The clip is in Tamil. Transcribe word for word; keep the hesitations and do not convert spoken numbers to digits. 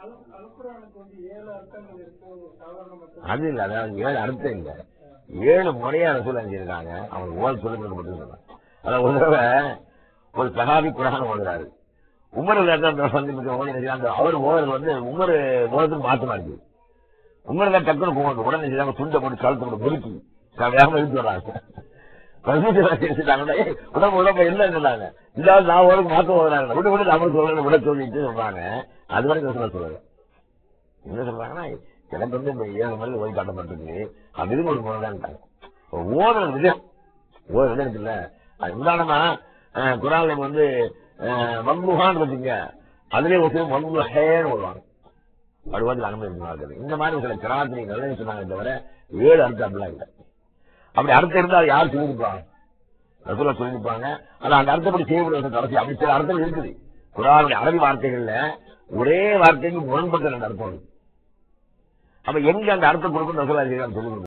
அது இல்ல, அதாவது ஏழு அர்த்தம் இல்ல, ஏழு முறையா ரசூல் அஞ்சிருக்காங்க. அவங்க ஓல் சொல்லுறது மட்டும் சொல்றாங்க. அதான் ஒரு தடவை ஒரு சஹாபி குரான் ஓதுறாரு. உமர் வந்து அவர் ஓதுறது வந்து உமர் ஓதுறதுக்கு மாற்றமா இருக்கு. உமர் தான் டக்குனு போகணும், உடனே துண்டை போட்டு கழுத்து போட்டு முறுக்கி வேகமா இழுத்து வர்றாங்க. உடம்பு உடம்பு என்ன சொன்னாங்க, இதாவது நான் ஓடுக்கு மாற்றம் ஓதுறாங்க, விட்டு விட்டு நம்ம சொல்றது விட சொல்லிட்டு சொல்றாங்க. அது வரைக்கும் சொல்ல சொல்லுங்க. என்ன சொல்றாங்கன்னா, எனக்கு வந்து இந்த ஏழு மணி ஓய் காட்டப்பட்டிருக்கு, அது ஒரு முறை தான் ஓடுற விதம் ஓடுற விதம் இருக்குல்ல. அது உதாரணமா குரான்ல வந்து மம்முகான்னு வச்சுங்க, அதுலயே ஒரு மம்முஹேன்னு வருவாங்க. அடுவாதில் அனுமதி இந்த மாதிரி சில கிராமத்தை நல்லது சொன்னாங்க தவிர ஏழு அர்த்தம் அப்படிலாம் இல்லை. அப்படி அர்த்தம் இருந்தா அது யார் சொல்லியிருப்பாங்க? ரசூலா சொல்லியிருப்பாங்க. ஆனா அந்த அர்த்தப்படி செய்யக்கூடிய கடைசி அப்படி சில அர்த்தம் இருக்குது. குரானுடைய அரபி வார்த்தைகள்ல ஒரே வார்த்தைக்கு முரண்பட்ட ரெண்டு அர்த்தம். அப்ப எங்க அந்த அர்த்தம் கொடுக்கணும் ரசூலா சொல்லி